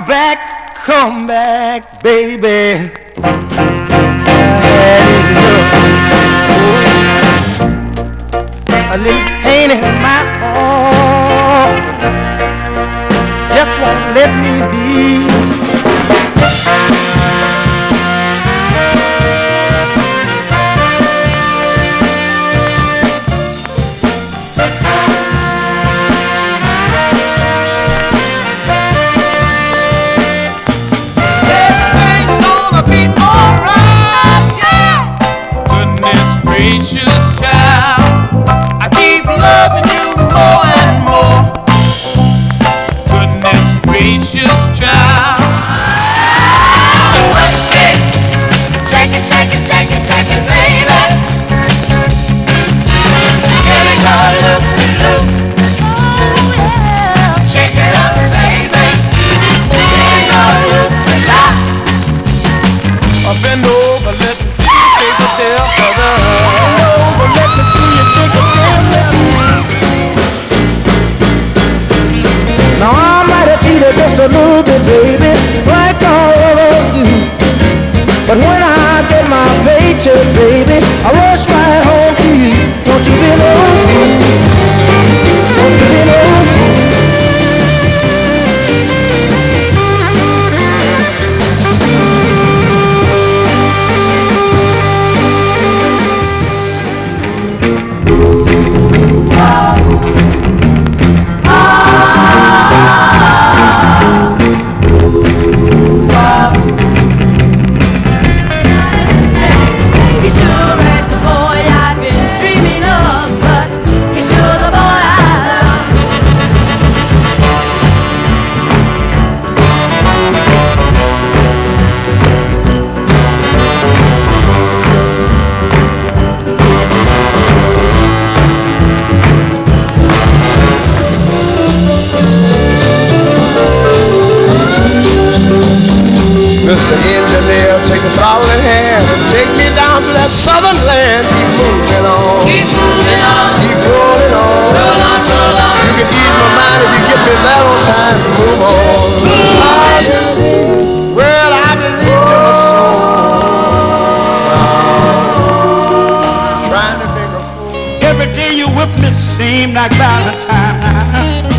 come back, baby. A little pain in my heart just won't let me be. Gracious child, I keep loving you more and more. Goodness gracious child. What's it? Shake it, shake it, shake it, shake it, baby. Give it all loop, loop. Oh yeah. Shake it up, baby. Give it all loop, loop. I bend over, let me see you shake a tail, brother. Let me see you take a damn. Now I might have cheated just a little bit, baby, like all of us do. But when I get my paycheck, baby, I rush right home to you. Don't you believe? Don't you believe? Mr. Engineer, take the throttle in hand and take me down to that southern land. Keep moving on. Keep moving on. Keep rolling on. Roll on, roll on. You can ease my mind if you get me there on time to move on. I believe, well, I believe to my soul. Trying to make a fool. Every day you whip me seem like Valentine.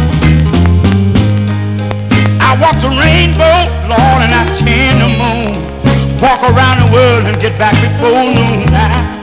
I walk the rainbow, Lord, and I chain the moon. Walk around the world and get back before noon.